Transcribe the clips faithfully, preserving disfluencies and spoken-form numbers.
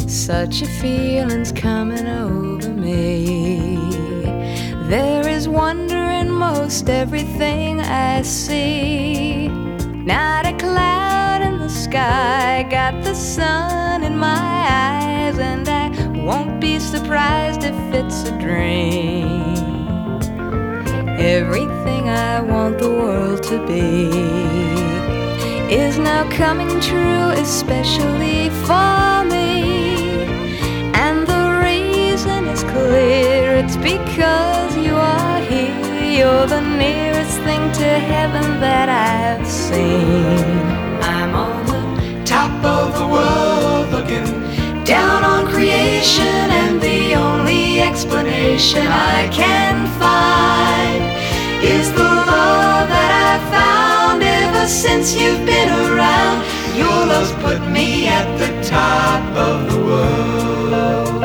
Such a feeling's coming over me. There is wonder in most everything I see. Not a cloud in the sky, got the sun in my eyes, and I won't be surprised if it's a dream. Everything I want the world to be is now coming true, especially for me. And the reason is clear, it's because you are here. You're the nearest thing to heaven that I've seen. I'm on the top of the world looking down on creation, and the only explanation I can find is the love that I've found ever since you've been around. Your love's put me at the top of the world.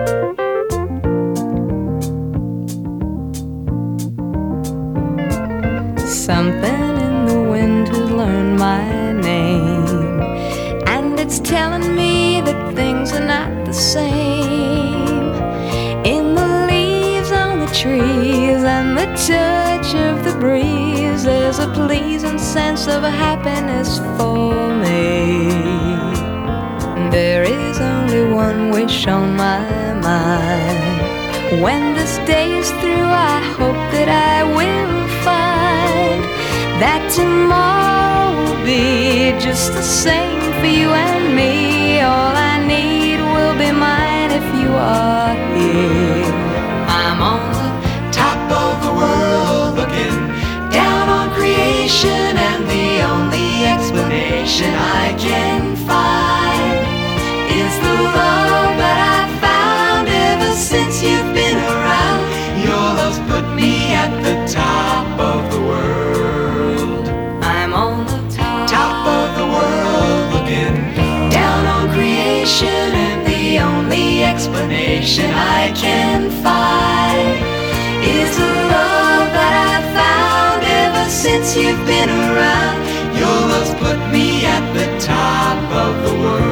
Something in the wind has learned my name, and it's telling me that things are not the same. In the leaves on the trees and the touch of the breeze, there's a pleasing sense of happiness for me. There is only one wish on my mind. When this day is through, I hope that I will find that tomorrow will be just the same for you and me. All I need will be mine if you are here. I'm on the top of the world looking down on creation, and the only explanation I can find is the love that I found ever since you've been around. Your love's put me at the top of the world. I'm on the top, top of the world looking down on creation, and the only explanation I can find is the love that I found ever since you've been around. Your love's put me at the top of the world.